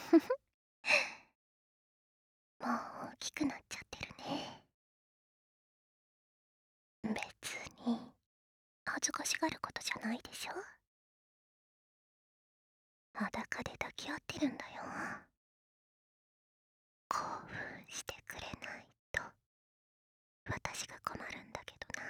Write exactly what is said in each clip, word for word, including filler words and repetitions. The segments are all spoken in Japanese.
もう大きくなっちゃってるね。別に恥ずかしがることじゃないでしょ。裸で抱き合ってるんだよ。興奮してくれないと私が困るんだけどな。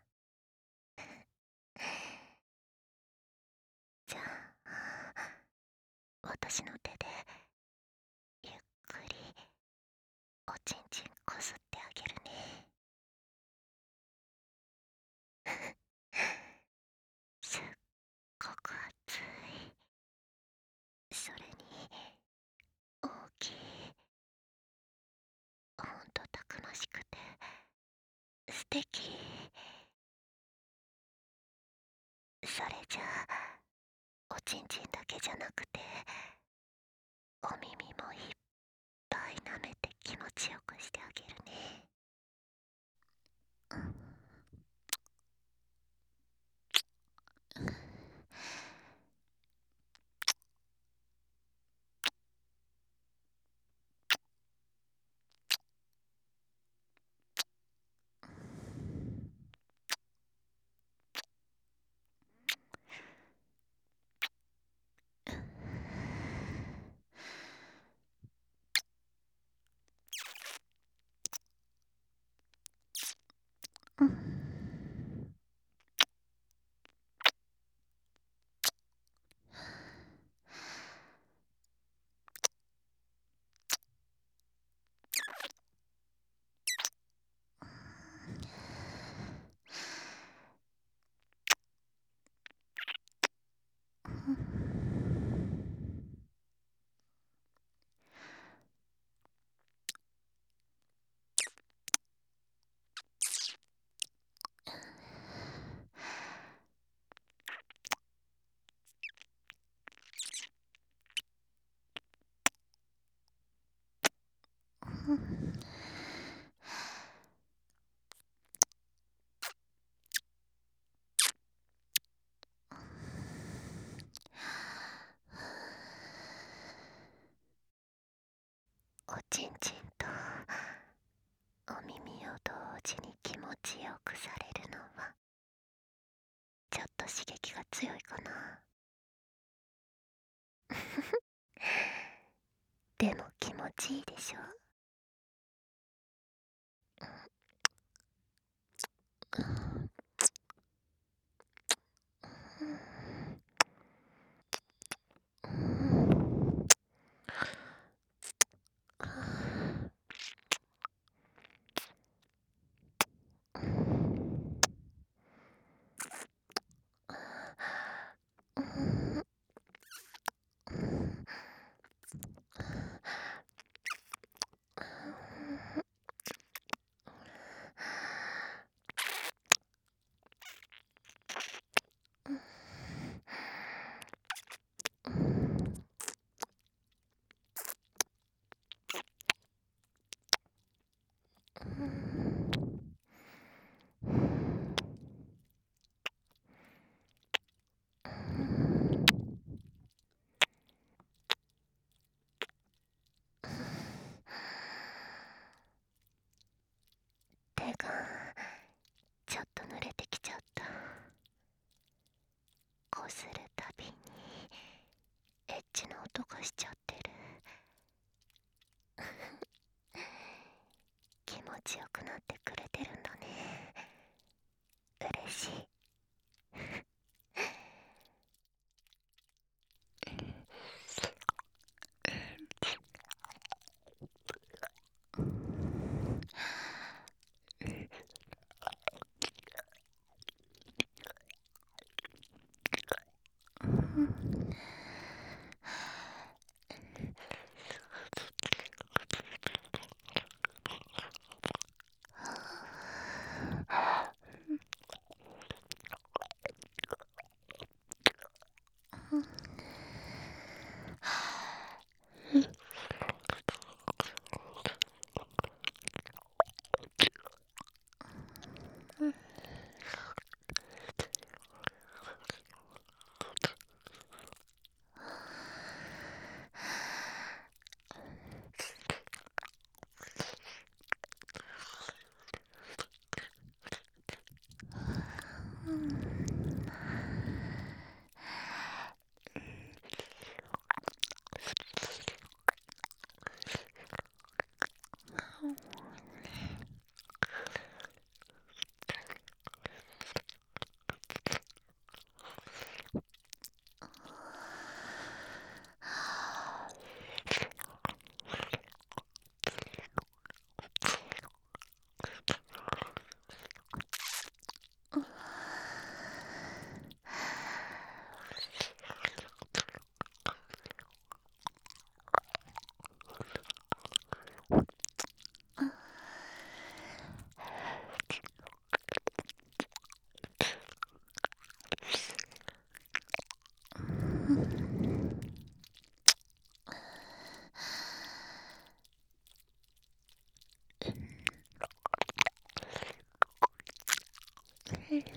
じゃあ私の手でゆっくりおちんちんこすってあげるね。すっごく熱い。それに大きい。ほんとたくましくて素敵。それじゃあおちんちんだけじゃなくてお耳もいっぱい舐めて気持ちよくしてあげるね。うん。おちんちんとお耳を同時に気持ちよくされるのはちょっと刺激が強いかな。でも気持ちいいでしょ。手がちょっと濡れてきちゃった。こするたびにエッチな音がしちゃってる。気持ちよくなってくれてるんだね。嬉しい。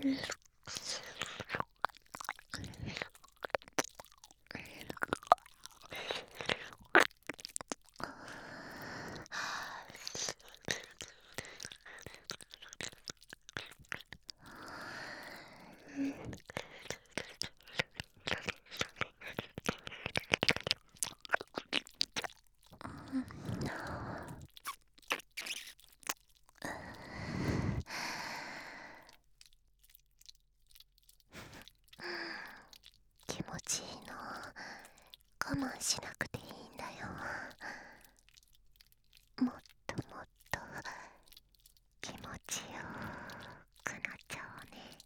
気持ちいいの。我慢しなくていいんだよ。もっともっと気持ちよくなっちゃおうね。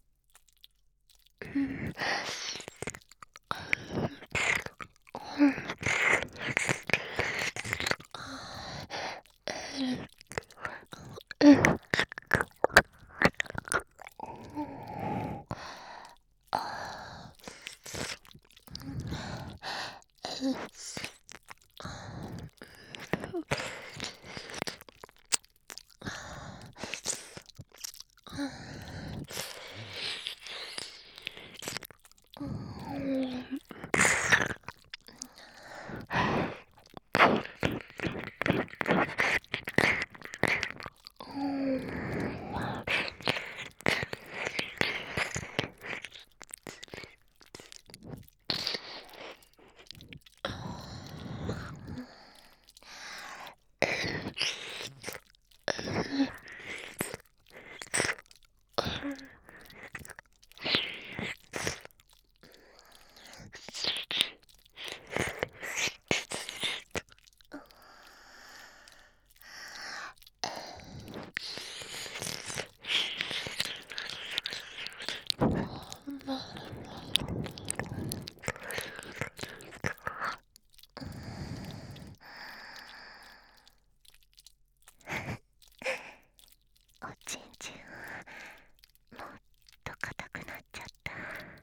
おちんちんもっと硬くなっちゃった。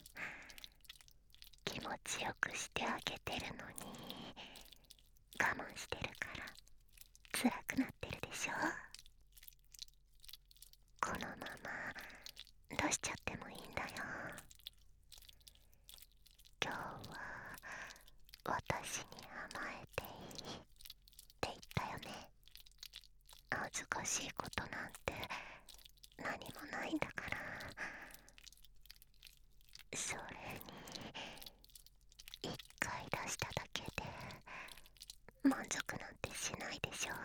気持ちよくしてあげてるのに我慢してるから辛くなってるでしょ。このまま出しちゃってもいいんだよ。今日は私に甘えていいって言ったよね。恥ずかしいことなんて何もないんだから。それに一回出しただけで満足なんてしないでしょ。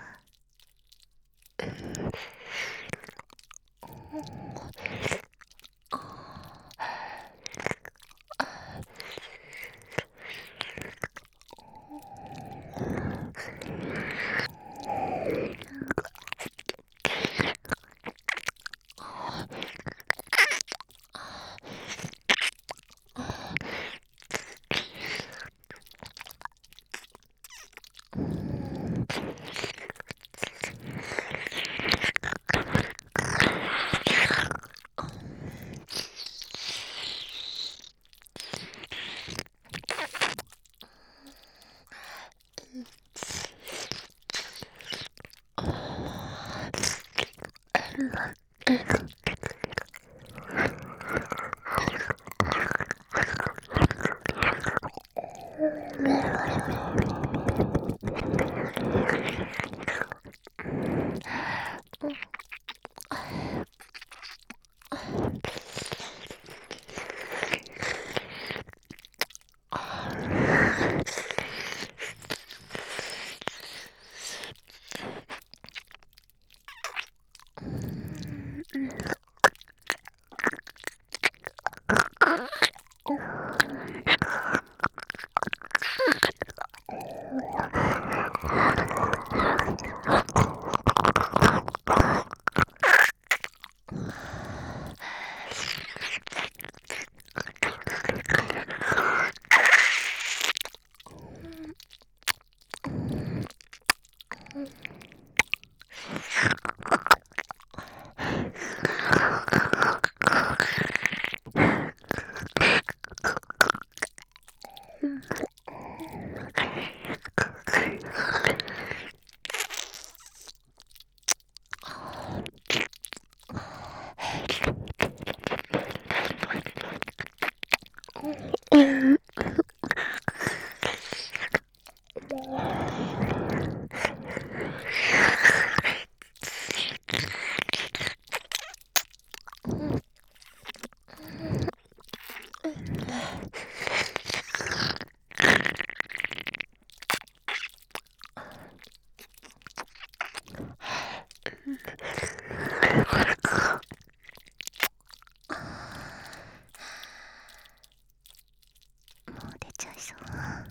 もう出ちゃいそう。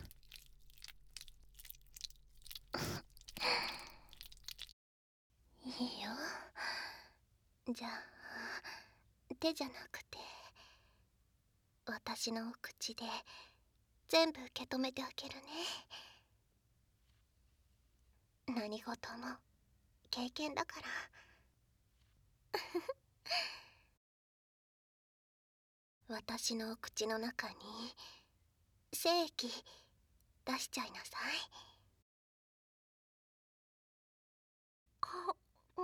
いいよ。じゃあ手じゃなくて私のお口で全部受け止めてあげるね。何事も経験だから私のお口の中に精液出しちゃいなさい。あうう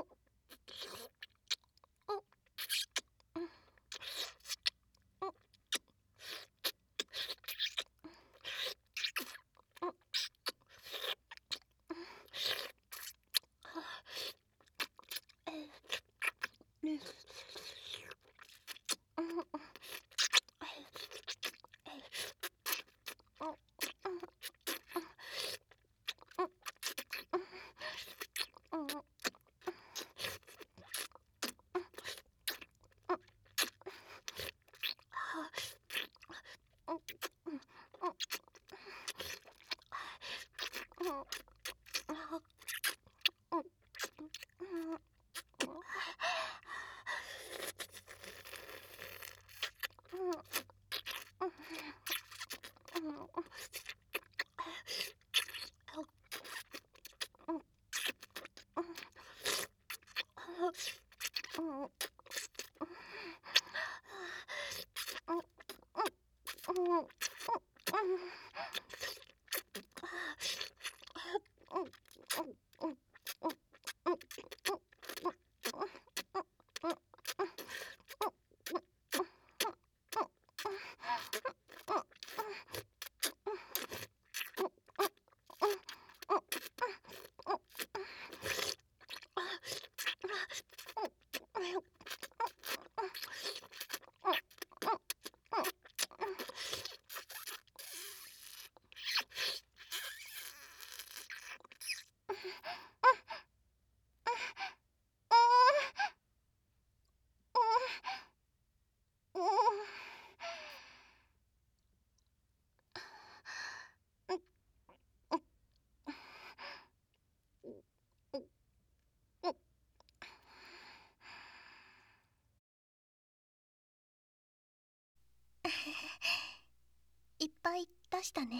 いっぱい出したね。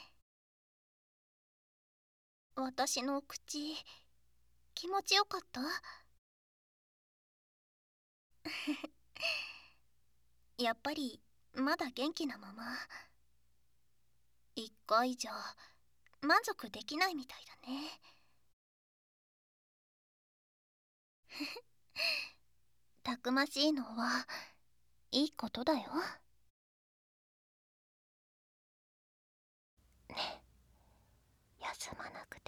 私の口気持ちよかった？やっぱりまだ元気なまま。一回じゃ満足できないみたいだね。たくましいのはいいことだよ。ね、休まなく